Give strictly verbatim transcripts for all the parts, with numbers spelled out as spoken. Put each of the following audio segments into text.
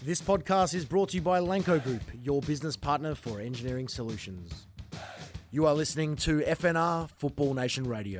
This podcast is brought to you by Lanco Group, your business partner for engineering solutions. You are listening to F N R Football Nation Radio.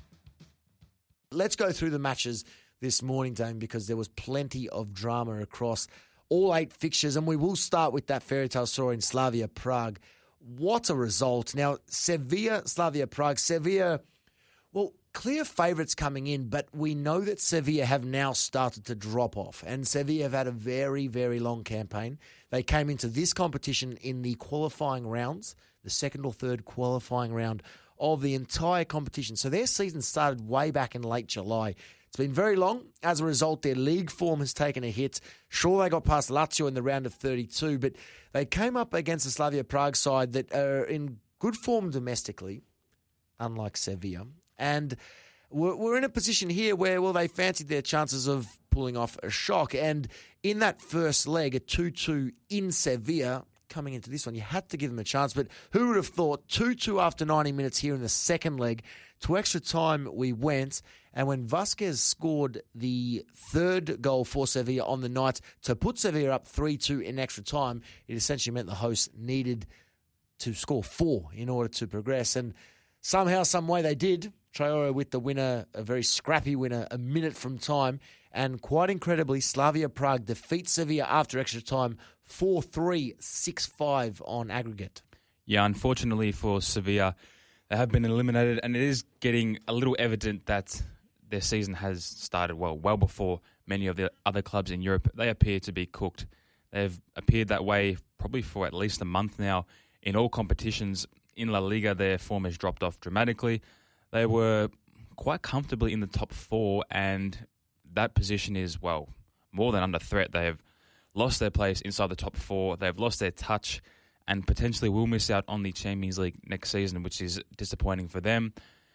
Let's go through the matches this morning, Dame, because there was plenty of drama across all eight fixtures, and we will start with that fairy tale story in Slavia Prague. What a result. Now, Sevilla, Slavia Prague, Sevilla, well, clear favourites coming in, but we know that Sevilla have now started to drop off, and Sevilla have had a very, very long campaign. They came into this competition in the qualifying rounds, the second or third qualifying round of the entire competition. So their season started way back in late July. It's been very long. As a result, their league form has taken a hit. Sure, they got past Lazio in the round of thirty-two, but they came up against the Slavia Prague side that are in good form domestically, unlike Sevilla. And we're, we're in a position here where, well, they fancied their chances of pulling off a shock. And in that first leg, a two two in Sevilla, coming into this one, you had to give them a chance. But who would have thought two two after ninety minutes here in the second leg? To extra time we went, and when Vasquez scored the third goal for Sevilla on the night to put Sevilla up three two in extra time, it essentially meant the hosts needed to score four in order to progress. And somehow, some way they did. Traore with the winner, a very scrappy winner, a minute from time. And quite incredibly, Slavia Prague defeats Sevilla after extra time four three, six five on aggregate. Yeah, unfortunately for Sevilla, they have been eliminated, and it is getting a little evident that their season has started well, well before many of the other clubs in Europe. They appear to be cooked. They've appeared that way probably for at least a month now in all competitions. In La Liga, their form has dropped off dramatically. They were quite comfortably in the top four, and that position is, well, more than under threat. They have lost their place inside the top four. They've lost their touch and potentially will miss out on the Champions League next season, which is disappointing for them.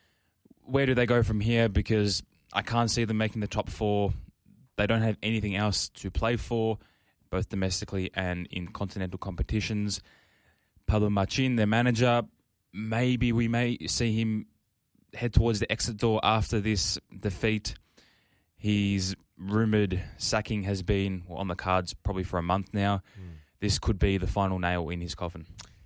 Where do they go from here? Because I can't see them making the top four. They don't have anything else to play for, both domestically and in continental competitions. Pablo Machin, their manager, maybe we may see him head towards the exit door after this defeat. His rumoured sacking has been on the cards probably for a month now. Mm. This could be the final nail in his coffin.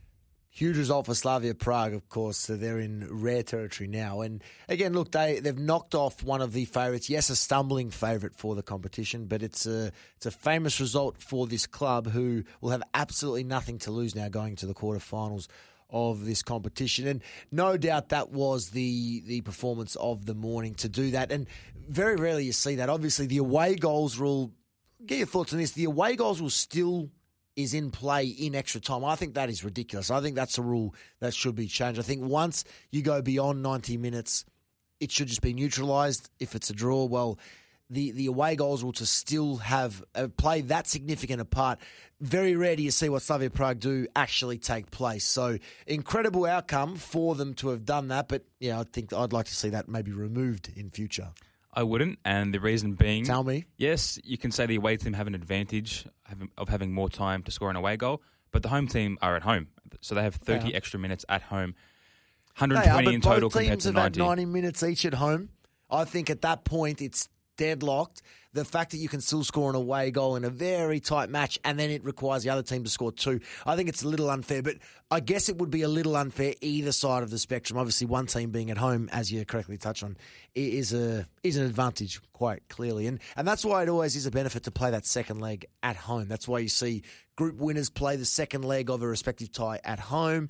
Huge result for Slavia Prague, of course. So they're in rare territory now. And again, look, they, they've knocked off one of the favourites. Yes, a stumbling favourite for the competition, but it's a, it's a famous result for this club who will have absolutely nothing to lose now going to the quarterfinals of this competition. And no doubt that was the the performance of the morning to do that. And very rarely you see that. Obviously, the away goals rule, get your thoughts on this, the away goals will still is in play in extra time. I think that is ridiculous. I think that's a rule that should be changed. I think once you go beyond ninety minutes, it should just be neutralised. If it's a draw, well, the, the away goals will to still have uh, play that significant a part. Very rare do you see what Slavia Prague do actually take place. So incredible outcome for them to have done that. But yeah, I think I'd like to see that maybe removed in future. I wouldn't, and the reason being... Tell me. Yes, you can say the away team have an advantage of having more time to score an away goal, but the home team are at home. So they have thirty yeah. extra minutes at home, one hundred twenty are, in total compared to ninety. Both teams have had ninety minutes each at home. I think at that point it's deadlocked. The fact that you can still score an away goal in a very tight match and then it requires the other team to score two, I think it's a little unfair. But I guess it would be a little unfair either side of the spectrum. Obviously, one team being at home, as you correctly touched on, is a is an advantage quite clearly. And and that's why it always is a benefit to play that second leg at home. That's why you see group winners play the second leg of a respective tie at home.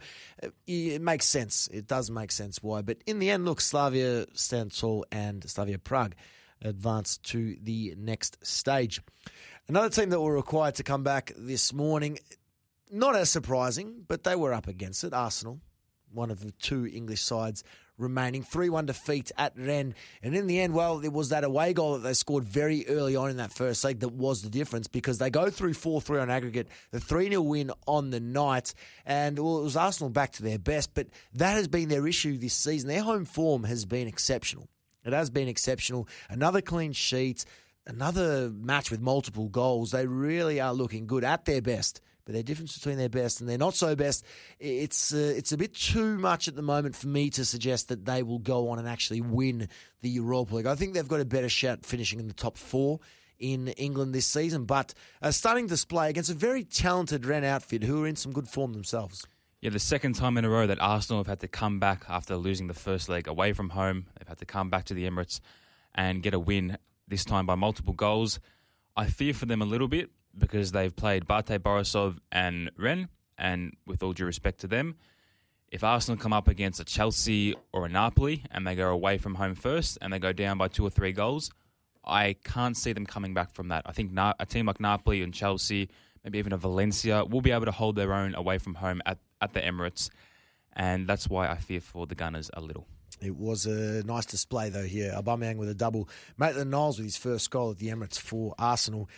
It makes sense. It does make sense why. But in the end, look, Slavia stands tall and Slavia Prague advance to the next stage. Another team that were required to come back this morning, not as surprising, but they were up against it, Arsenal, one of the two English sides remaining, three one defeat at Rennes. And in the end, well, it was that away goal that they scored very early on in that first leg that was the difference, because they go through four three on aggregate, the three nil win on the night, and well, it was Arsenal back to their best, but that has been their issue this season. Their home form has been exceptional. It has been exceptional. Another clean sheet, another match with multiple goals. They really are looking good at their best. But the difference between their best and their not so best, it's uh, it's a bit too much at the moment for me to suggest that they will go on and actually win the Europa League. I think they've got a better shot finishing in the top four in England this season, but a stunning display against a very talented Rennes outfit who are in some good form themselves. Yeah, the second time in a row that Arsenal have had to come back after losing the first leg away from home. They've had to come back to the Emirates and get a win, this time by multiple goals. I fear for them a little bit because they've played Bate Borisov and Rennes, and with all due respect to them, if Arsenal come up against a Chelsea or a Napoli and they go away from home first and they go down by two or three goals, I can't see them coming back from that. I think Na- a team like Napoli and Chelsea, maybe even a Valencia, will be able to hold their own away from home at, at the Emirates, and that's why I fear for the Gunners a little. It was a nice display, though, here. Aubameyang with a double. Maitland-Niles with his first goal at the Emirates for Arsenal.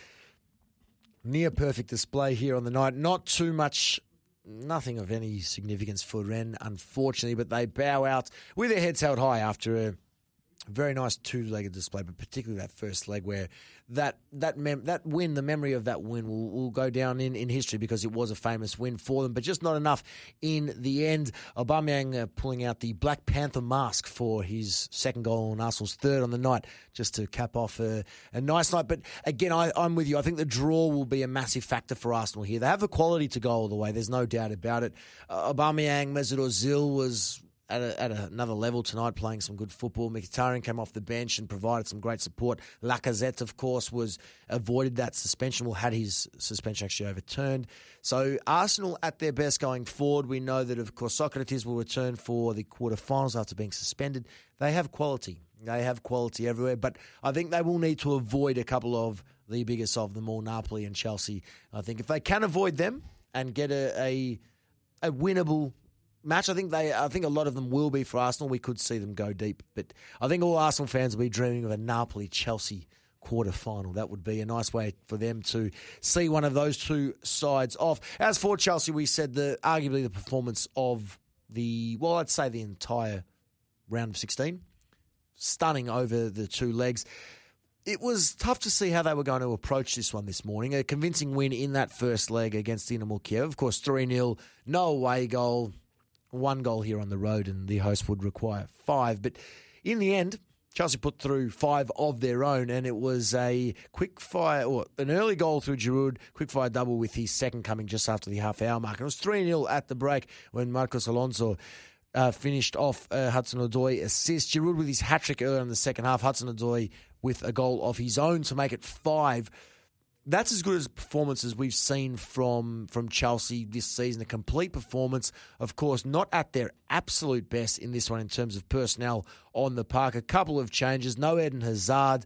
Near perfect display here on the night. Not too much, nothing of any significance for Rennes, unfortunately, but they bow out with their heads held high after a very nice two-legged display, but particularly that first leg where that that mem- that win, the memory of that win will, will go down in, in history because it was a famous win for them, but just not enough in the end. Aubameyang uh, pulling out the Black Panther mask for his second goal and Arsenal's third on the night, just to cap off a, a nice night. But again, I, I'm with you. I think the draw will be a massive factor for Arsenal here. They have the quality to go all the way. There's no doubt about it. Uh, Aubameyang, Mesut Ozil was At, a, at another level tonight, playing some good football. Mkhitaryan came off the bench and provided some great support. Lacazette, of course, was avoided that suspension. Well, had his suspension actually overturned. So Arsenal at their best going forward. We know that, of course, Socrates will return for the quarterfinals after being suspended. They have quality. They have quality everywhere. But I think they will need to avoid a couple of the biggest of them all, Napoli and Chelsea. I think if they can avoid them and get a a, a winnable match, I think they. I think a lot of them will be for Arsenal. We could see them go deep, but I think all Arsenal fans will be dreaming of a Napoli-Chelsea quarter final. That would be a nice way for them to see one of those two sides off. As for Chelsea, we said the arguably the performance of the well, I'd say the entire round of sixteen, stunning over the two legs. It was tough to see how they were going to approach this one this morning. A convincing win in that first leg against Dinamo Kiev. Of course, three nil, no away goal. One goal here on the road, and the host would require five. But in the end, Chelsea put through five of their own, and it was a quick fire, or an early goal through Giroud, quick fire double with his second coming just after the half hour mark. And it was three nil at the break when Marcos Alonso uh, finished off a Hudson-Odoi assist. Giroud with his hat-trick earlier in the second half. Hudson-Odoi with a goal of his own to make it five. That's as good as performance as we've seen from, from Chelsea this season. A complete performance, of course, not at their absolute best in this one in terms of personnel on the park. A couple of changes. No Eden Hazard.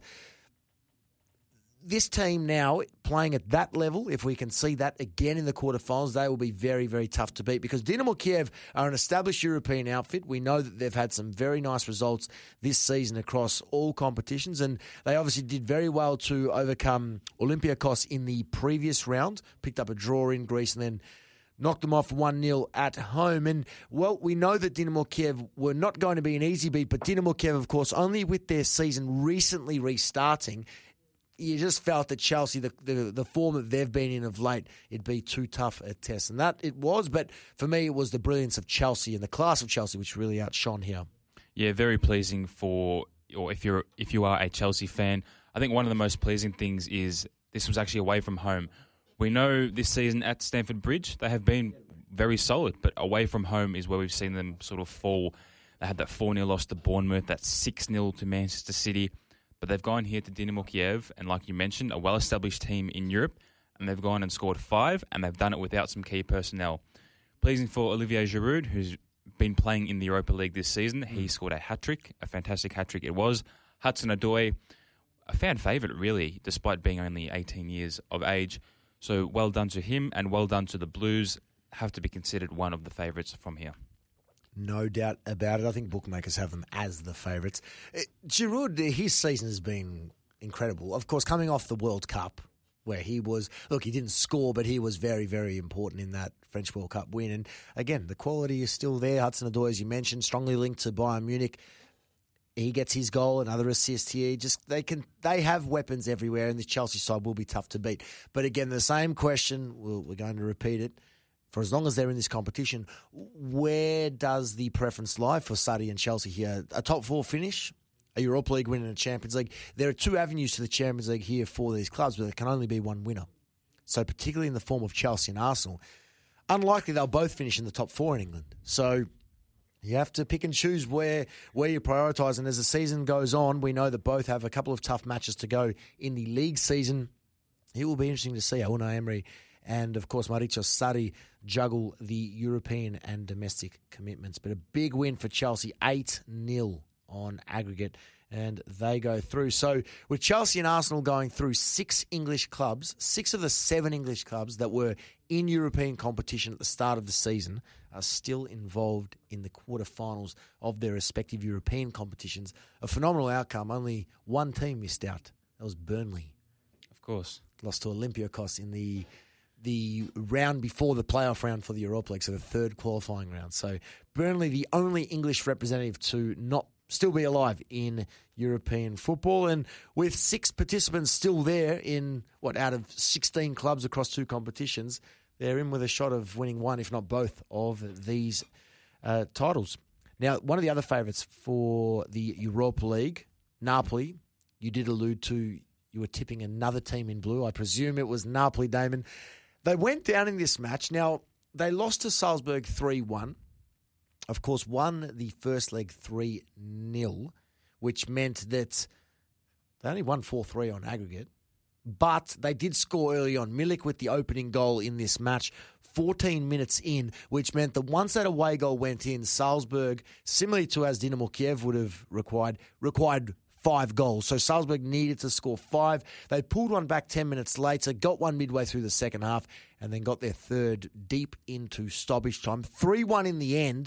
This team now playing at that level, if we can see that again in the quarterfinals, they will be very, very tough to beat because Dinamo Kiev are an established European outfit. We know that they've had some very nice results this season across all competitions, and they obviously did very well to overcome Olympiacos in the previous round, picked up a draw in Greece and then knocked them off one nil at home. And, well, we know that Dinamo Kiev were not going to be an easy beat, but Dinamo Kiev, of course, only with their season recently restarting, you just felt that Chelsea, the, the the form that they've been in of late, it'd be too tough a test. And that it was, but for me, it was the brilliance of Chelsea and the class of Chelsea which really outshone here. Yeah, very pleasing for, or if you're if you are a Chelsea fan, I think one of the most pleasing things is this was actually away from home. We know this season at Stamford Bridge, they have been very solid, but away from home is where we've seen them sort of fall. They had that four nil loss to Bournemouth, that six nil to Manchester City. But they've gone here to Dinamo Kiev, and like you mentioned, a well-established team in Europe, and they've gone and scored five, and they've done it without some key personnel. Pleasing for Olivier Giroud, who's been playing in the Europa League this season. He scored a hat-trick, a fantastic hat-trick it was. Hudson-Odoi, a fan favourite, really, despite being only eighteen years of age. So well done to him, and well done to the Blues. Have to be considered one of the favourites from here. No doubt about it. I think bookmakers have them as the favourites. Uh, Giroud, his season has been incredible. Of course, coming off the World Cup, where he was, look, he didn't score, but he was very, very important in that French World Cup win. And again, the quality is still there. Hudson-Odoi, as you mentioned, strongly linked to Bayern Munich. He gets his goal, another assist here. Just they can, they have weapons everywhere, and this Chelsea side will be tough to beat. But again, the same question, we'll, we're going to repeat it. For as long as they're in this competition, where does the preference lie for Saudi and Chelsea here? A top four finish? a Europa League win and a Champions League. There are two avenues to the Champions League here for these clubs, but there can only be one winner. So particularly in the form of Chelsea and Arsenal, unlikely they'll both finish in the top four in England. So you have to pick and choose where where you prioritise. And as the season goes on, we know that both have a couple of tough matches to go in the league season. It will be interesting to see how Unai Emery and, of course, Maurizio Sarri juggle the European and domestic commitments. But a big win for Chelsea, eight nil on aggregate, and they go through. So with Chelsea and Arsenal going through, six English clubs, six of the seven English clubs that were in European competition at the start of the season are still involved in the quarterfinals of their respective European competitions. A phenomenal outcome. Only one team missed out. That was Burnley. Of course. Lost to Olympiacos in the the round before the playoff round for the Europa League, so the third qualifying round. So Burnley, the only English representative to not still be alive in European football. And with six participants still there in, what, out of sixteen clubs across two competitions, they're in with a shot of winning one, if not both, of these uh, titles. Now, one of the other favourites for the Europa League, Napoli, you did allude to, you were tipping another team in blue. I presume it was Napoli, Damon. They went down in this match. Now, they lost to Salzburg three one. Of course, won the first leg three nil, which meant that they only won four three on aggregate. But they did score early on. Milik with the opening goal in this match, fourteen minutes in, which meant that once that away goal went in, Salzburg, similarly to as Dinamo Kiev would have required, required five goals. So Salzburg needed to score five. They pulled one back ten minutes later, got one midway through the second half, and then got their third deep into stoppage time. three one in the end.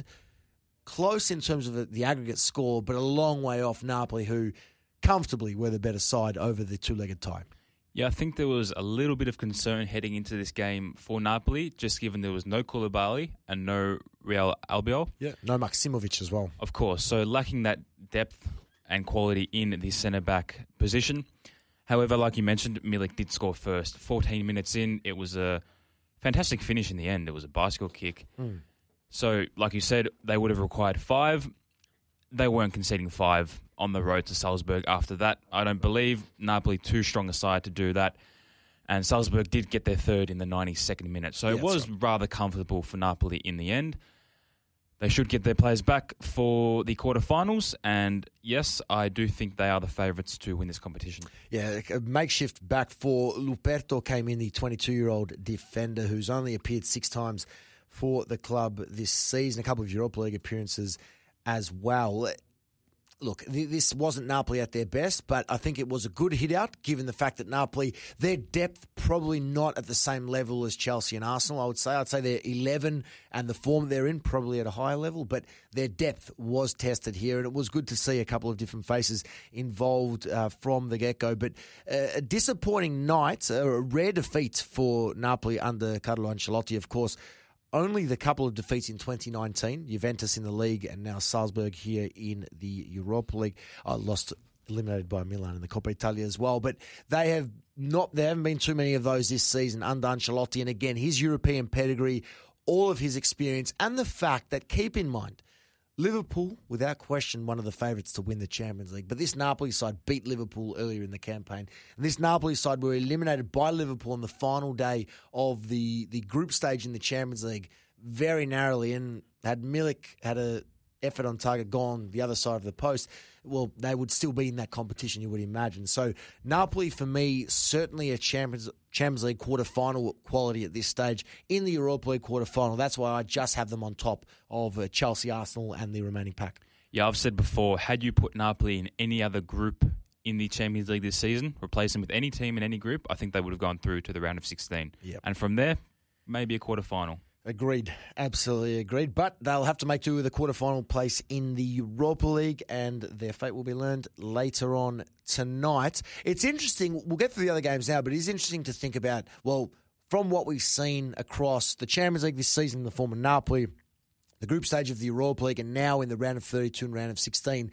Close in terms of the, the aggregate score, but a long way off Napoli, who comfortably were the better side over the two-legged tie. Yeah, I think there was a little bit of concern heading into this game for Napoli, just given there was no Koulibaly and no Real Albiol. Yeah, no Maksimovic as well. Of course, so lacking that depth and quality in the centre-back position. However, like you mentioned, Milik did score first. fourteen minutes in, it was a fantastic finish in the end. It was a bicycle kick. Mm. So, like you said, they would have required five. They weren't conceding five on the road to Salzburg after that. I don't believe Napoli too strong a side to do that. And Salzburg did get their third in the ninety-second minute. So yeah, it was right. rather comfortable for Napoli in the end. They should get their players back for the quarterfinals. And yes, I do think they are the favourites to win this competition. Yeah, a makeshift back four. Luperto came in, the twenty-two-year-old defender who's only appeared six times for the club this season, a couple of Europa League appearances as well. Look, this wasn't Napoli at their best, but I think it was a good hit out, given the fact that Napoli, their depth probably not at the same level as Chelsea and Arsenal, I would say. I'd say they're eleven and the form they're in probably at a higher level, but their depth was tested here, and it was good to see a couple of different faces involved uh, from the get-go. But uh, a disappointing night, a rare defeat for Napoli under Carlo Ancelotti, of course. Only the couple of defeats in twenty nineteen, Juventus in the league and now Salzburg here in the Europa League. I uh, lost, eliminated by Milan in the Coppa Italia as well. But they have not, there haven't been too many of those this season under Ancelotti. And again, his European pedigree, all of his experience, and the fact that, keep in mind, Liverpool, without question, one of the favourites to win the Champions League. But this Napoli side beat Liverpool earlier in the campaign. And this Napoli side were eliminated by Liverpool on the final day of the, the group stage in the Champions League very narrowly. And had Milik had a effort on target gone the other side of the post, well, they would still be in that competition, you would imagine. So Napoli, for me, certainly a Champions Champions League quarter-final quality at this stage. In the Europa League quarter-final, that's why I just have them on top of uh, Chelsea, Arsenal, and the remaining pack. Yeah, I've said before, had you put Napoli in any other group in the Champions League this season, replace them with any team in any group, I think they would have gone through to the round of sixteen. Yep. And from there, maybe a quarter-final. Agreed. Absolutely agreed. But they'll have to make do with a quarterfinal place in the Europa League, and their fate will be learned later on tonight. It's interesting. We'll get through the other games now, but it is interesting to think about, well, from what we've seen across the Champions League this season in the form of Napoli, the group stage of the Europa League, and now in the round of thirty-two and round of sixteen,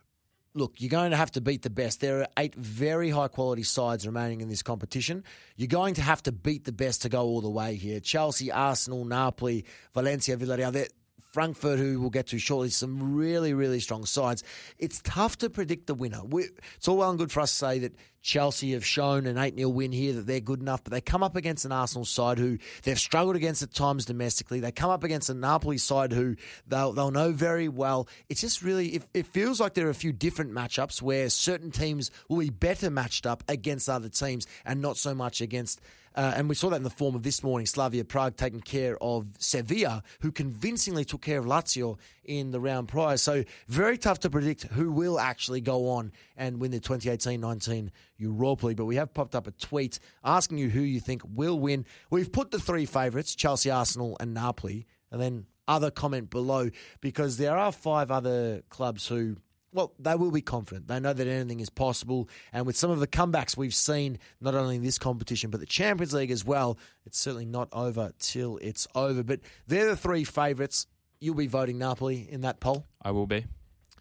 look, you're going to have to beat the best. There are eight very high-quality sides remaining in this competition. You're going to have to beat the best to go all the way here. Chelsea, Arsenal, Napoli, Valencia, Villarreal, they're Frankfurt, who we'll get to shortly, some really, really strong sides. It's tough to predict the winner. We, it's all well and good for us to say that Chelsea have shown an eight nil win here, that they're good enough, but they come up against an Arsenal side who they've struggled against at times domestically. They come up against a Napoli side who they'll, they'll know very well. It's just really, it, it feels like there are a few different matchups where certain teams will be better matched up against other teams and not so much against Uh, and we saw that in the form of this morning, Slavia Prague taking care of Sevilla, who convincingly took care of Lazio in the round prior. So very tough to predict who will actually go on and win the twenty eighteen nineteen Europa League. But we have popped up a tweet asking you who you think will win. We've put the three favourites, Chelsea, Arsenal and Napoli, and then other comment below, because there are five other clubs who... Well, they will be confident. They know that anything is possible. And with some of the comebacks we've seen, not only in this competition, but the Champions League as well, it's certainly not over till it's over. But they're the three favourites. You'll be voting Napoli in that poll. I will be.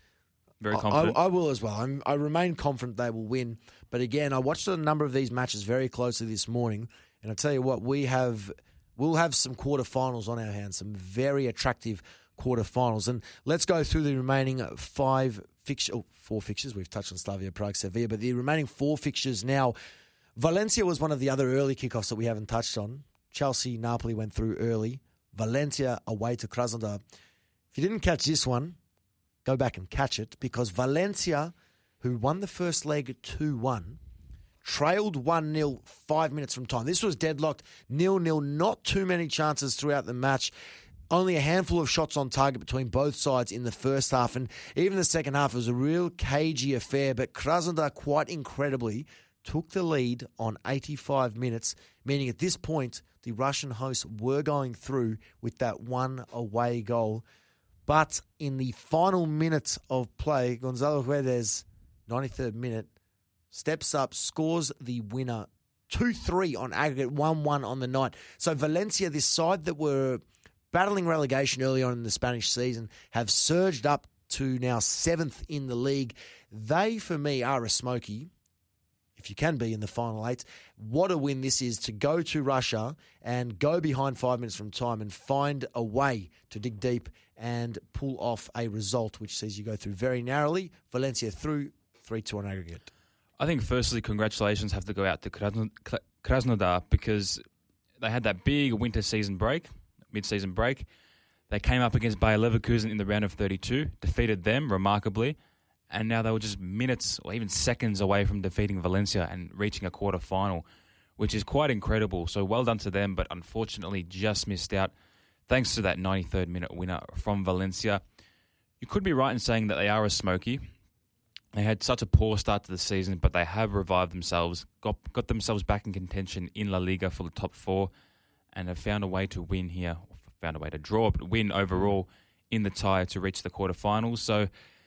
Very confident. I, I will as well. I'm, I remain confident they will win. But again, I watched a number of these matches very closely this morning. And I tell you what, we have, we'll have some quarterfinals on our hands, some very attractive quarterfinals. And let's go through the remaining five fixtures, oh, four fixtures. We've touched on Slavia Prague, Sevilla, but the remaining four fixtures now. Valencia was one of the other early kickoffs that we haven't touched on. Chelsea, Napoli went through early. Valencia away to Krasnodar. If you didn't catch this one, go back and catch it, because Valencia, who won the first leg two one, trailed one nil five minutes from time. This was deadlocked, nil nil, not too many chances throughout the match. Only a handful of shots on target between both sides in the first half. And even the second half, it was a real cagey affair. But Krasnodar, quite incredibly, took the lead on eighty-five minutes, meaning at this point, the Russian hosts were going through with that one away goal. But in the final minutes of play, Gonzalo Guedes, ninety-third minute, steps up, scores the winner, two three on aggregate, one one on the night. So Valencia, this side that were battling relegation early on in the Spanish season, have surged up to now seventh in the league. They, for me, are a smoky, if you can be in the final eight. What a win this is to go to Russia and go behind five minutes from time and find a way to dig deep and pull off a result, which sees you go through very narrowly. Valencia through three two on aggregate. I think, firstly, congratulations have to go out to Krasnodar, because they had that big winter season break. Mid-season break. They came up against Bayer Leverkusen in the round of thirty-two, defeated them remarkably, and now they were just minutes or even seconds away from defeating Valencia and reaching a quarter-final, which is quite incredible. So well done to them, but unfortunately just missed out thanks to that ninety-third minute winner from Valencia. You could be right in saying that they are a smoky. They had such a poor start to the season, but they have revived themselves, got, got themselves back in contention in La Liga for the top four, and have found a way to win here, or found a way to draw, but win overall in the tie to reach the quarterfinals. So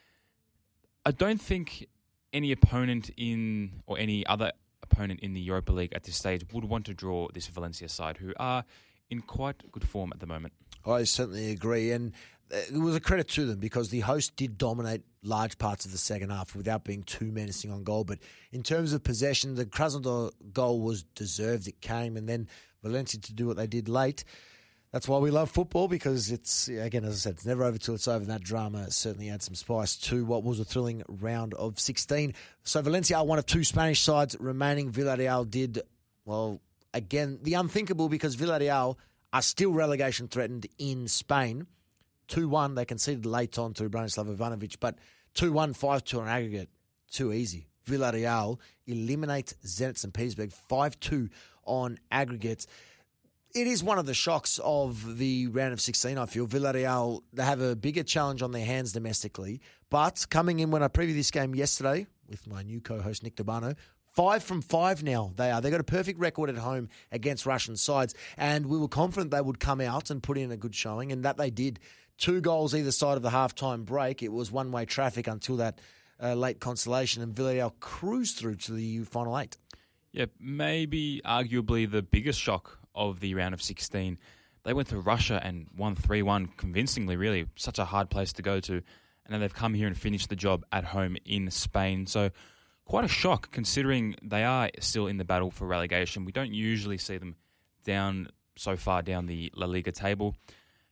I don't think any opponent in, or any other opponent in the Europa League at this stage would want to draw this Valencia side, who are in quite good form at the moment. I certainly agree, and it was a credit to them because the host did dominate large parts of the second half without being too menacing on goal. But in terms of possession, the Krasnodar goal was deserved. It came, and then Valencia to do what they did late. That's why we love football, because it's, again, as I said, it's never over till it's over. And that drama certainly adds some spice to what was a thrilling round of sixteen. So Valencia are one of two Spanish sides remaining. Villarreal did, well, again, the unthinkable, because Villarreal are still relegation threatened in Spain. two one, they conceded late on to Branislav Ivanovic, but two one, five two on aggregate, too easy. Villarreal eliminate Zenit Saint Petersburg five two on aggregate. It is one of the shocks of the round of sixteen, I feel. Villarreal, they have a bigger challenge on their hands domestically, but coming in when I previewed this game yesterday with my new co-host Nick Dabano, Five from five now they are. They got a perfect record at home against Russian sides, and we were confident they would come out and put in a good showing, and that they did. Two goals either side of the halftime break. It was one-way traffic until that uh, late consolation, and Villarreal cruised through to the final eight. Yeah, maybe arguably the biggest shock of the round of sixteen. They went to Russia and won three one convincingly, really. Such a hard place to go to. And then they've come here and finished the job at home in Spain. So quite a shock, considering they are still in the battle for relegation. We don't usually see them down so far down the La Liga table.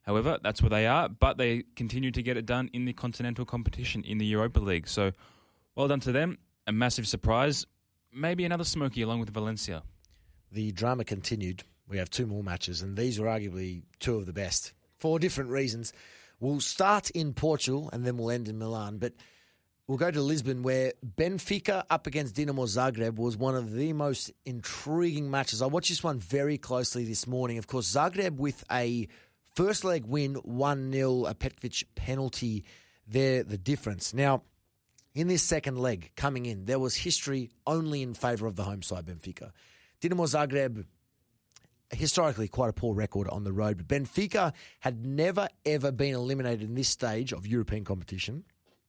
However, that's where they are, but they continue to get it done in the continental competition in the Europa League. So, well done to them. A massive surprise. Maybe another smoky along with Valencia. The drama continued. We have two more matches, and these were arguably two of the best for different reasons. We'll start in Portugal, and then we'll end in Milan. But we'll go to Lisbon, where Benfica up against Dinamo Zagreb was one of the most intriguing matches. I watched this one very closely this morning. Of course, Zagreb with a first leg win, one nil, a Petkovic penalty. There, the difference. Now, in this second leg coming in, there was history only in favour of the home side, Benfica. Dinamo Zagreb, historically quite a poor record on the road, but Benfica had never, ever been eliminated in this stage of European competition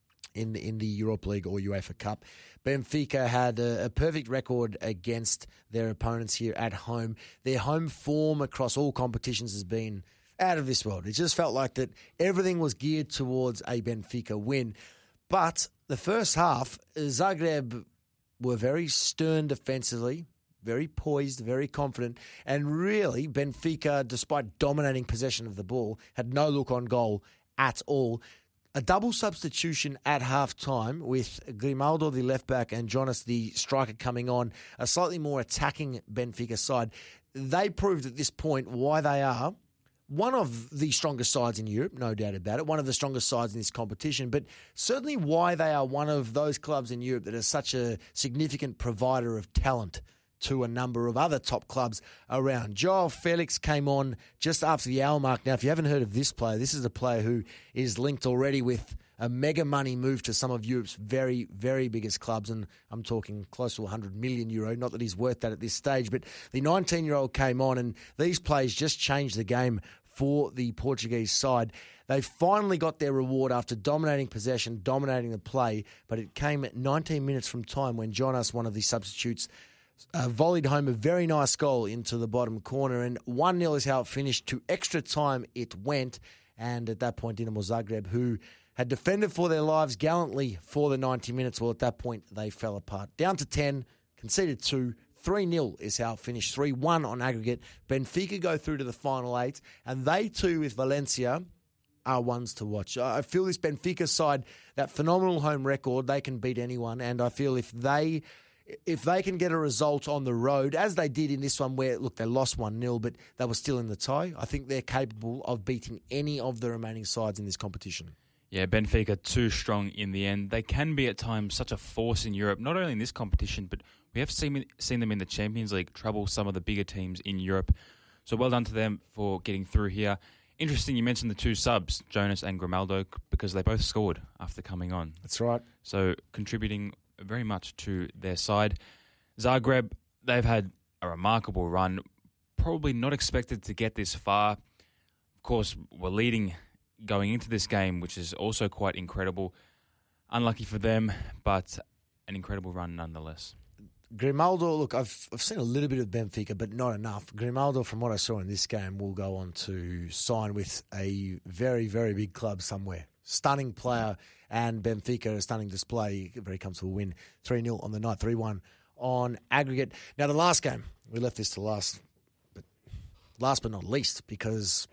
in the, in the Europa League or UEFA Cup. Benfica had a, a perfect record against their opponents here at home. Their home form across all competitions has been out of this world. It just felt like that everything was geared towards a Benfica win. But the first half, Zagreb were very stern defensively, very poised, very confident, and really Benfica, despite dominating possession of the ball, had no look on goal at all. A double substitution at half-time with Grimaldo, the left-back, and Jonas, the striker, coming on, a slightly more attacking Benfica side. They proved at this point why they are one of the strongest sides in Europe, no doubt about it, one of the strongest sides in this competition, but certainly why they are one of those clubs in Europe that are such a significant provider of talent to a number of other top clubs around. Joao Felix came on just after the hour mark. Now, if you haven't heard of this player, this is a player who is linked already with a mega money move to some of Europe's very, very biggest clubs, and I'm talking close to one hundred million euro. Not that he's worth that at this stage, but the nineteen-year-old came on, and these players just changed the game for the Portuguese side. They finally got their reward after dominating possession, dominating the play, but it came at nineteen minutes from time when Jonas, one of the substitutes, Uh, volleyed home a very nice goal into the bottom corner, and one nil is how it finished. To extra time it went, and at that point Dinamo Zagreb, who had defended for their lives gallantly for the ninety minutes, well, at that point they fell apart. Down to ten, conceded two, three nil is how it finished, three one on aggregate. Benfica go through to the final eight, and they too with Valencia are ones to watch. I feel this Benfica side, that phenomenal home record, they can beat anyone, and I feel if they... If they can get a result on the road, as they did in this one where, look, they lost one nil, but they were still in the tie, I think they're capable of beating any of the remaining sides in this competition. Yeah, Benfica too strong in the end. They can be at times such a force in Europe, not only in this competition, but we have seen, seen them in the Champions League trouble some of the bigger teams in Europe. So well done to them for getting through here. Interesting you mentioned the two subs, Jonas and Grimaldo, because they both scored after coming on. That's right. So contributing very much to their side. Zagreb, they've had a remarkable run, probably not expected to get this far. Of course, we're leading going into this game, which is also quite incredible. Unlucky for them, but an incredible run nonetheless. Grimaldo, look, I've I've seen a little bit of Benfica, but not enough. Grimaldo, from what I saw in this game, will go on to sign with a very, very big club somewhere. Stunning player, and Benfica, a stunning display. A very comfortable win, three nil on the night, three one on aggregate. Now, the last game, we left this to last, but last but not least, because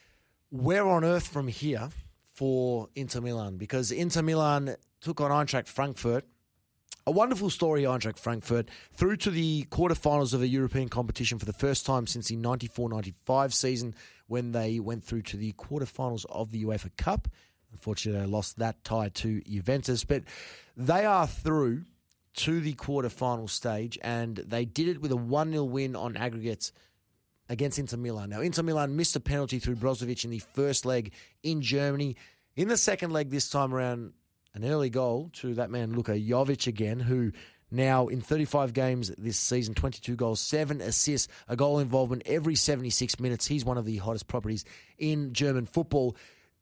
where on earth from here for Inter Milan? Because Inter Milan took on Eintracht Frankfurt. A wonderful story, Eintracht Frankfurt, through to the quarterfinals of a European competition for the first time since the ninety-four ninety-five season, when they went through to the quarterfinals of the UEFA Cup. Unfortunately, they lost that tie to Juventus, but they are through to the quarterfinal stage, and they did it with a one nil win on aggregate against Inter Milan. Now, Inter Milan missed a penalty through Brozovic in the first leg in Germany. In the second leg this time around, an early goal to that man Luka Jovic again, who now in thirty-five games this season, twenty-two goals, seven assists, a goal involvement every seventy-six minutes. He's one of the hottest properties in German football.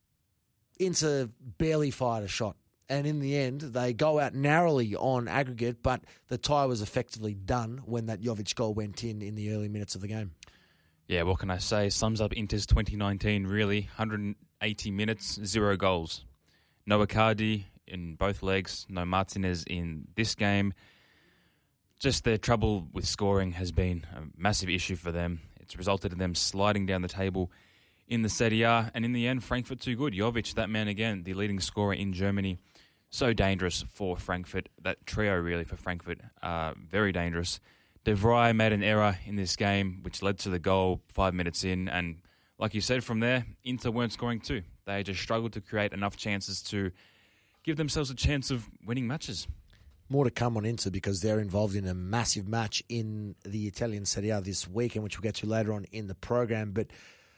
Inter barely fired a shot, and in the end, they go out narrowly on aggregate, but the tie was effectively done when that Jovic goal went in in the early minutes of the game. Yeah, what can I say? Sums up Inter's twenty nineteen, really. one hundred eighty minutes, zero goals. No Icardi in both legs, no Martinez in this game. Just their trouble with scoring has been a massive issue for them. It's resulted in them sliding down the table in the Serie A. And in the end, Frankfurt too good. Jovic, that man again, the leading scorer in Germany. So dangerous for Frankfurt. That trio really for Frankfurt, uh, very dangerous. De Vrij made an error in this game, which led to the goal five minutes in. And like you said, from there, Inter weren't scoring too. They just struggled to create enough chances to give themselves a chance of winning matches. More to come on Inter because they're involved in a massive match in the Italian Serie A this weekend, which we'll get to later on in the program. But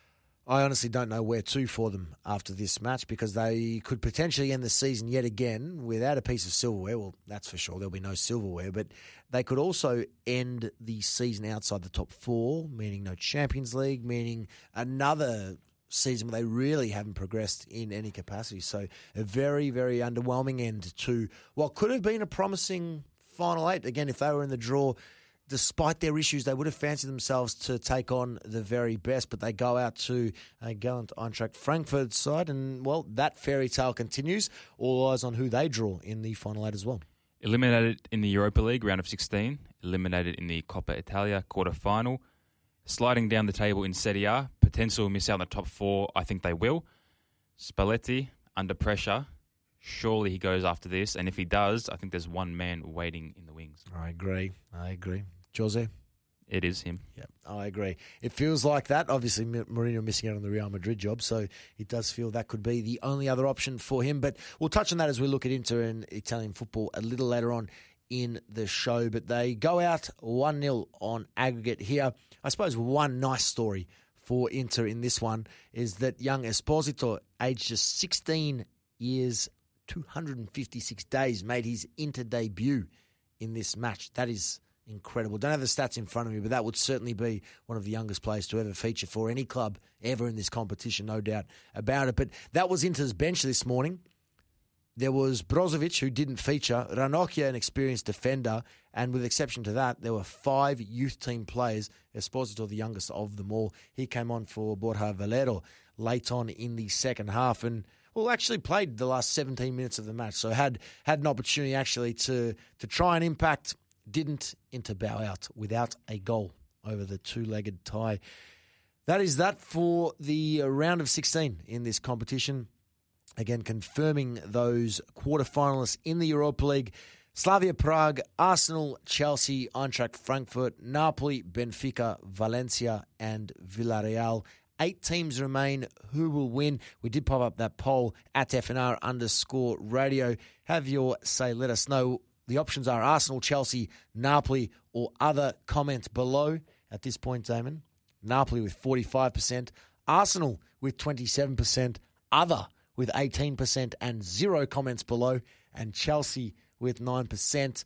I honestly don't know where to for them after this match because they could potentially end the season yet again without a piece of silverware. Well, that's for sure. There'll be no silverware. But they could also end the season outside the top four, meaning no Champions League, meaning another season where they really haven't progressed in any capacity. So a very, very underwhelming end to what could have been a promising final eight. Again, if they were in the draw, despite their issues, they would have fancied themselves to take on the very best, but they go out to a gallant Eintracht Frankfurt side, and, well, that fairy tale continues. All eyes on who they draw in the final eight as well. Eliminated in the Europa League round of sixteen, eliminated in the Coppa Italia quarter-final, sliding down the table in Serie A, potential miss out in the top four, I think they will. Spalletti, under pressure, surely he goes after this, and if he does, I think there's one man waiting in the wings. I agree, I agree. Jose? It is him. Yeah, I agree. It feels like that. Obviously, Mourinho missing out on the Real Madrid job, so it does feel that could be the only other option for him. But we'll touch on that as we look at Inter and Italian football a little later on in the show. But they go out one nil on aggregate here. I suppose one nice story for Inter in this one is that young Esposito, aged just sixteen years, two hundred fifty-six days, made his Inter debut in this match. That is incredible. Don't have the stats in front of me, but that would certainly be one of the youngest players to ever feature for any club ever in this competition, no doubt about it. But that was Inter's bench this morning. There was Brozovic, who didn't feature, Ranocchia, an experienced defender, and with exception to that, there were five youth team players, Esposito, the youngest of them all. He came on for Borja Valero late on in the second half and, well, actually played the last seventeen minutes of the match, so had had an opportunity actually to, to try and impact. Didn't Inter bow out without a goal over the two-legged tie. That is that for the round of sixteen in this competition. Again, confirming those quarterfinalists in the Europa League. Slavia Prague, Arsenal, Chelsea, Eintracht Frankfurt, Napoli, Benfica, Valencia and Villarreal. Eight teams remain. Who will win? We did pop up that poll at F N R underscore radio. Have your say. Let us know. The options are Arsenal, Chelsea, Napoli, or other. Comment below at this point, Damon. Napoli with forty-five percent, Arsenal with twenty-seven percent, other with eighteen percent, and zero comments below, and Chelsea with nine percent.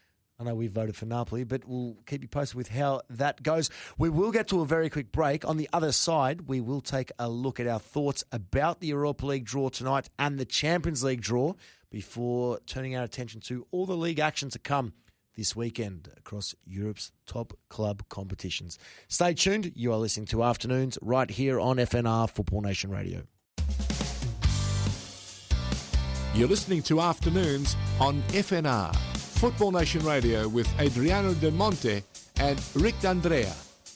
I know we voted for Napoli, but we'll keep you posted with how that goes. We will get to a very quick break. On the other side, we will take a look at our thoughts about the Europa League draw tonight and the Champions League draw before turning our attention to all the league action to come this weekend across Europe's top club competitions. Stay tuned. You are listening to Afternoons right here on F N R Football Nation Radio. You're listening to Afternoons on F N R Football Nation Radio with Adriano Del Monte and Rick D'Andrea.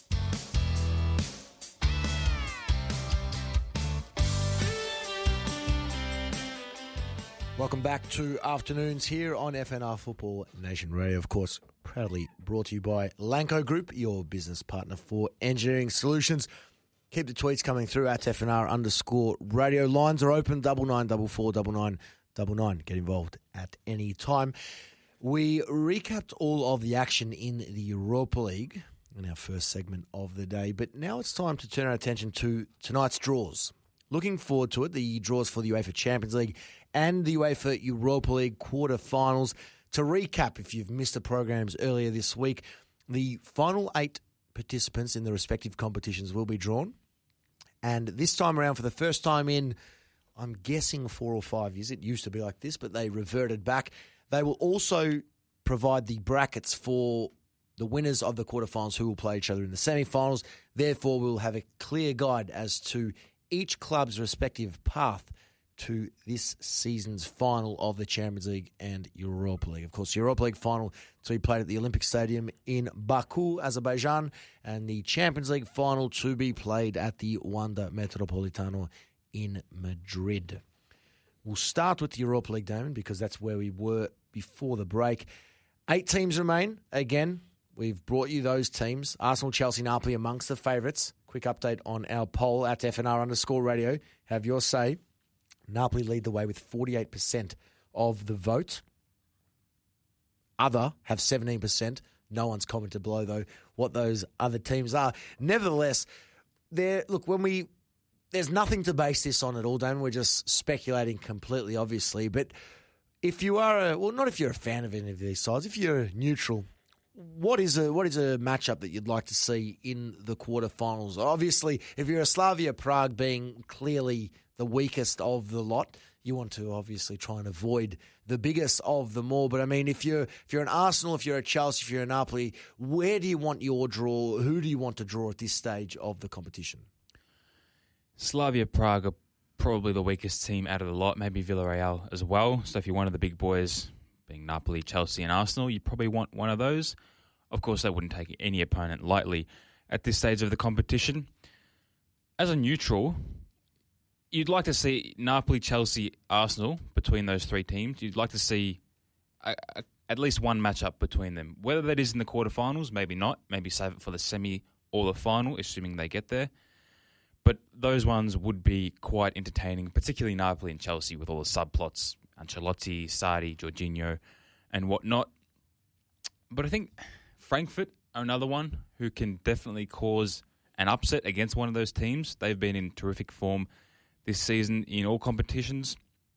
Welcome back to Afternoons here on F N R Football Nation Radio. Of course, proudly brought to you by Lanco Group, your business partner for engineering solutions. Keep the tweets coming through at F N R underscore radio. Lines are open, double nine double four double nine double nine. Get involved at any time. We recapped all of the action in the Europa League in our first segment of the day, but now it's time to turn our attention to tonight's draws. Looking forward to it, the draws for the UEFA Champions League and the UEFA Europa League quarterfinals. To recap, if you've missed the programs earlier this week, the final eight participants in the respective competitions will be drawn. And this time around, for the first time in, I'm guessing four or five years, it used to be like this, but they reverted back. They will also provide the brackets for the winners of the quarterfinals who will play each other in the semi-finals. Therefore, we'll have a clear guide as to each club's respective path to this season's final of the Champions League and Europa League. Of course, the Europa League final to be played at the Olympic Stadium in Baku, Azerbaijan, and the Champions League final to be played at the Wanda Metropolitano in Madrid. We'll start with the Europa League, Damon, because that's where we were before the break. Eight teams remain. Again, we've brought you those teams. Arsenal, Chelsea, Napoli amongst the favourites. Quick update on our poll at F N R underscore radio. Have your say. Napoli lead the way with forty-eight percent of the vote. Other have seventeen percent. No one's commented below, though, what those other teams are. Nevertheless, there. look, when we... There's nothing to base this on at all, Damon. We're just speculating completely, obviously. But if you are a... Well, not if you're a fan of any of these sides. If you're neutral, what is a what is a matchup that you'd like to see in the quarterfinals? Obviously, if you're a Slavia Prague being clearly the weakest of the lot, you want to obviously try and avoid the biggest of them all. But I mean, if you're if you're an Arsenal, if you're a Chelsea, if you're a Napoli, where do you want your draw? Who do you want to draw at this stage of the competition? Slavia Prague are probably the weakest team out of the lot, maybe Villarreal as well. So if you're one of the big boys, being Napoli, Chelsea and Arsenal, you probably want one of those. Of course, they wouldn't take any opponent lightly at this stage of the competition. As a neutral, you'd like to see Napoli, Chelsea, Arsenal between those three teams. You'd like to see a, a, at least one matchup between them. Whether that is in the quarterfinals, maybe not. Maybe save it for the semi or the final, assuming they get there. But those ones would be quite entertaining, particularly Napoli and Chelsea with all the subplots, Ancelotti, Sarri, Jorginho, and whatnot. But I think Frankfurt are another one who can definitely cause an upset against one of those teams. They've been in terrific form this season in all competitions.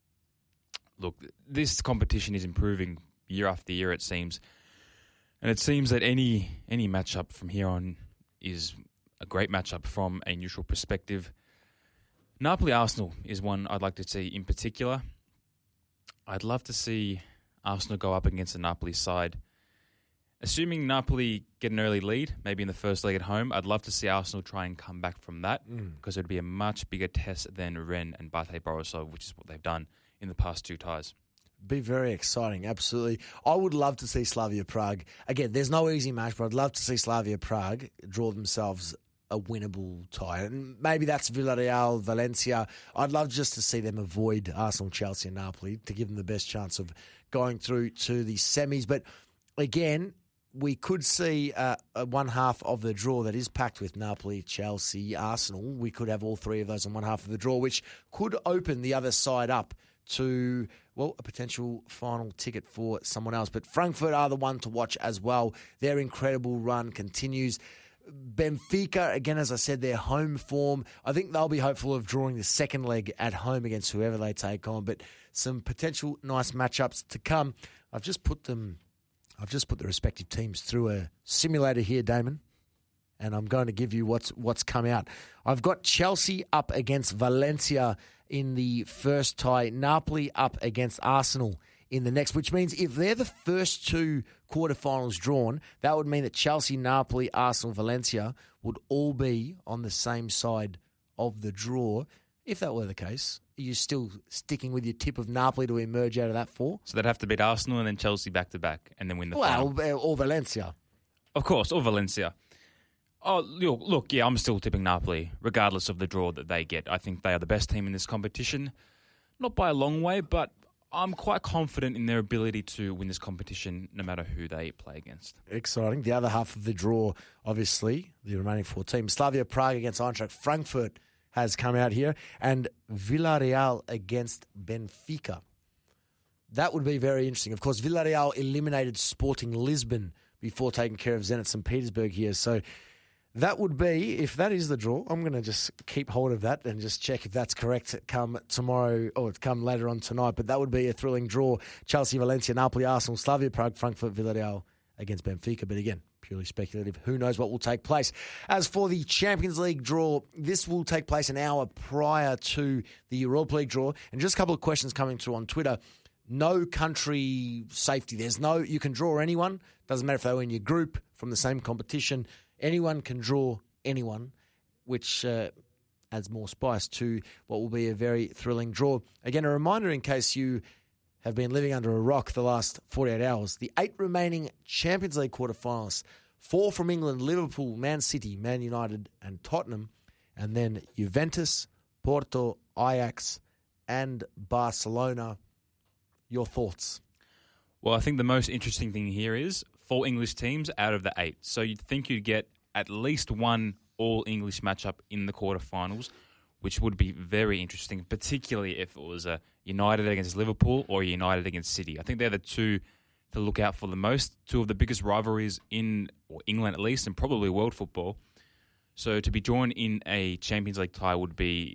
Look, this competition is improving year after year, it seems. And it seems that any any matchup from here on is a great matchup from a neutral perspective. Napoli-Arsenal is one I'd like to see in particular. I'd love to see Arsenal go up against the Napoli side. Assuming Napoli get an early lead, maybe in the first leg at home, I'd love to see Arsenal try and come back from that mm. because it would be a much bigger test than Rennes and Bate Borisov, which is what they've done in the past two ties. Be very exciting, absolutely. I would love to see Slavia Prague. Again, there's no easy match, but I'd love to see Slavia Prague draw themselves a winnable tie. And maybe that's Villarreal, Valencia. I'd love just to see them avoid Arsenal, Chelsea and Napoli to give them the best chance of going through to the semis. But again, we could see uh, one half of the draw that is packed with Napoli, Chelsea, Arsenal. We could have all three of those on one half of the draw, which could open the other side up to, well, a potential final ticket for someone else. But Frankfurt are the one to watch as well. Their incredible run continues. Benfica, again, as I said, their home form. I think they'll be hopeful of drawing the second leg at home against whoever they take on. But some potential nice matchups to come. I've just put them... I've just put the respective teams through a simulator here, Damon, and I'm going to give you what's what's come out. I've got Chelsea up against Valencia in the first tie, Napoli up against Arsenal in the next, which means if they're the first two quarterfinals drawn, that would mean that Chelsea, Napoli, Arsenal, Valencia would all be on the same side of the draw. If that were the case, are you still sticking with your tip of Napoli to emerge out of that four? So they'd have to beat Arsenal and then Chelsea back-to-back and then win the well, final. Or Valencia. Of course, or Valencia. Oh, look, look, yeah, I'm still tipping Napoli, regardless of the draw that they get. I think they are the best team in this competition. Not by a long way, but I'm quite confident in their ability to win this competition no matter who they play against. Exciting. The other half of the draw, obviously, the remaining four teams. Slavia Prague against Eintracht Frankfurt has come out here, and Villarreal against Benfica. That would be very interesting. Of course, Villarreal eliminated Sporting Lisbon before taking care of Zenit Saint Petersburg here. So that would be, if that is the draw, I'm going to just keep hold of that and just check if that's correct come tomorrow or come later on tonight. But that would be a thrilling draw. Chelsea, Valencia, Napoli, Arsenal, Slavia Prague, Frankfurt, Villarreal against Benfica. But again, purely speculative. Who knows what will take place? As for the Champions League draw, this will take place an hour prior to the Europa League draw. And just a couple of questions coming through on Twitter. No country safety. There's no, you can draw anyone. Doesn't matter if they were in your group from the same competition. Anyone can draw anyone, which uh, adds more spice to what will be a very thrilling draw. Again, a reminder in case you have been living under a rock the last forty-eight hours, the eight remaining Champions League quarterfinalists, four from England, Liverpool, Man City, Man United and Tottenham, and then Juventus, Porto, Ajax and Barcelona. Your thoughts? Well, I think the most interesting thing here is four English teams out of the eight. So you'd think you'd get at least one all-English matchup in the quarterfinals, which would be very interesting, particularly if it was a United against Liverpool or United against City. I think they're the two to look out for the most, two of the biggest rivalries in or England at least, and probably world football. So to be joined in a Champions League tie would be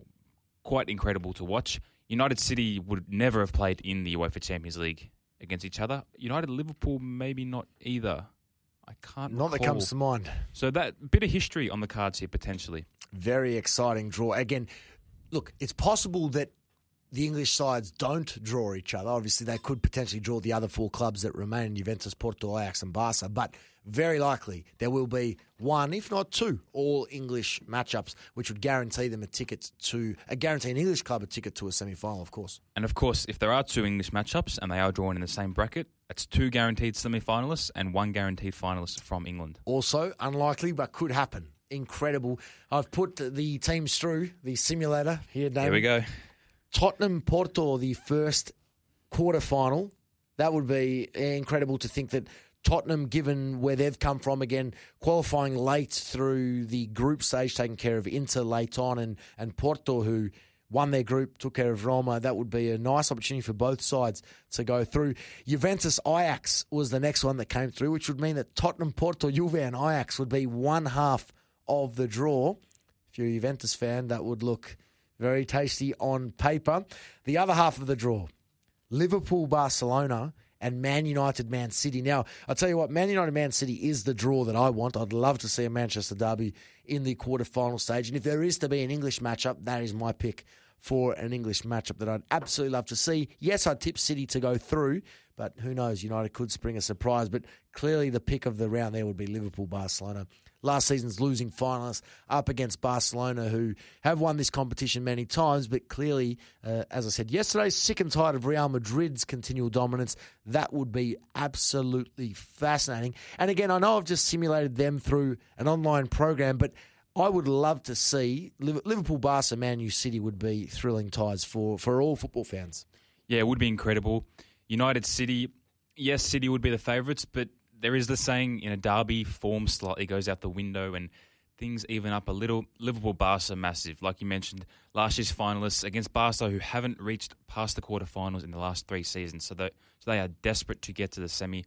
quite incredible to watch. United City would never have played in the UEFA Champions League against each other. United Liverpool, maybe not either. I can't Not recall. that comes to mind. So that bit of history on the cards here, potentially. Very exciting draw. Again, look, it's possible that the English sides don't draw each other. Obviously, they could potentially draw the other four clubs that remain, Juventus, Porto, Ajax and Barca, but very likely there will be one, if not two, all-English matchups, which would guarantee them a ticket to, uh, guarantee an English club a ticket to a semi-final, of course. And of course, if there are two English matchups and they are drawn in the same bracket, it's two guaranteed semi-finalists and one guaranteed finalist from England. Also, unlikely, but could happen. Incredible. I've put the teams through the simulator here, Damon. Here we go. Tottenham Porto, the first quarter-final. That would be incredible to think that Tottenham, given where they've come from, again, qualifying late through the group stage, taking care of Inter late on, and, and Porto, who won their group, took care of Roma. That would be a nice opportunity for both sides to go through. Juventus Ajax was the next one that came through, which would mean that Tottenham, Porto, Juve and Ajax would be one half of the draw. If you're a Juventus fan, that would look very tasty on paper. The other half of the draw, Liverpool, Barcelona, and Man United, Man City. Now, I'll tell you what, Man United, Man City is the draw that I want. I'd love to see a Manchester derby in the quarterfinal stage. And if there is to be an English matchup, that is my pick for an English matchup that I'd absolutely love to see. Yes, I'd tip City to go through, but who knows, United could spring a surprise. But clearly the pick of the round there would be Liverpool, Barcelona. Last season's losing finalists up against Barcelona, who have won this competition many times, but clearly, uh, as I said yesterday, sick and tired of Real Madrid's continual dominance. That would be absolutely fascinating. And again, I know I've just simulated them through an online program, but I would love to see Liverpool, Barca, Man U, City would be thrilling ties for, for all football fans. Yeah, it would be incredible. United City, yes, City would be the favourites, but there is the saying in a derby, form slightly goes out the window and things even up a little. Liverpool, Barca, massive. Like you mentioned, last year's finalists against Barca, who haven't reached past the quarterfinals in the last three seasons. So they, so they are desperate to get to the semi.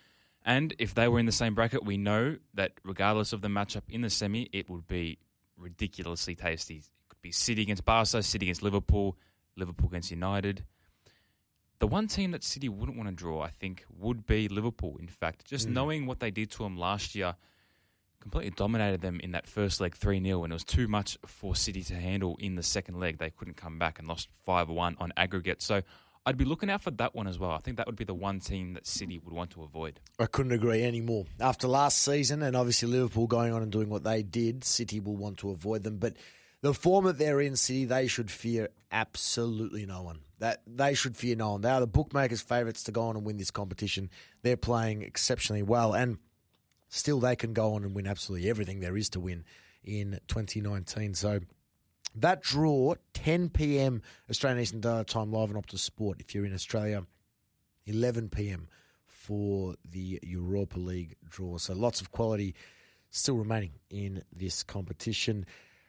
And if they were in the same bracket, we know that regardless of the matchup in the semi, it would be ridiculously tasty. It could be City against Barca, City against Liverpool, Liverpool against United. The one team that City wouldn't want to draw, I think, would be Liverpool, in fact. Just mm. knowing what they did to them last year, completely dominated them in that first leg three nil, and it was too much for City to handle in the second leg. They couldn't come back and lost five one on aggregate. So I'd be looking out for that one as well. I think that would be the one team that City would want to avoid. I couldn't agree anymore. After last season, and obviously Liverpool going on and doing what they did, City will want to avoid them. But the form that they're in, City, they should fear absolutely no one. That they should fear no one. They are the bookmakers' favourites to go on and win this competition. They're playing exceptionally well, and still they can go on and win absolutely everything there is to win in twenty nineteen. So that draw, ten p.m. Australian Eastern Daylight Time, live on Optus Sport. If you're in Australia, eleven p.m. for the Europa League draw. So lots of quality still remaining in this competition.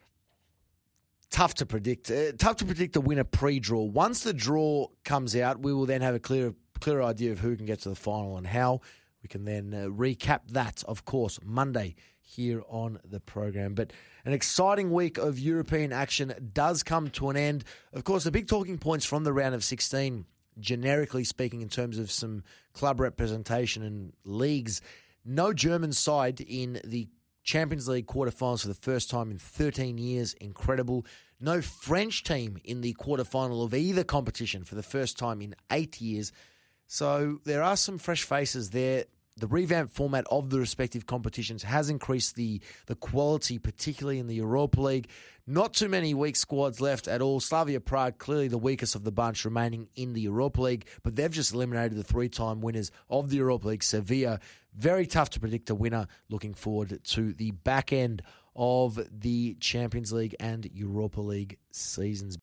Tough to predict. Uh, tough to predict the winner pre-draw. Once the draw comes out, we will then have a clear, clear idea of who can get to the final and how. We can then uh, recap that, of course, Monday here on the program. But an exciting week of European action does come to an end. Of course, the big talking points from the round of sixteen, generically speaking, in terms of some club representation and leagues. No German side in the Champions League quarterfinals for the first time in thirteen years. Incredible. No French team in the quarterfinal of either competition for the first time in eight years. So there are some fresh faces there. the revamped format of the respective competitions has increased the, the quality, particularly in the Europa League. Not too many weak squads left at all. Slavia Prague, clearly the weakest of the bunch, remaining in the Europa League, but they've just eliminated the three-time winners of the Europa League, Sevilla. Very tough to predict a winner. Looking forward to the back end of the Champions League and Europa League seasons.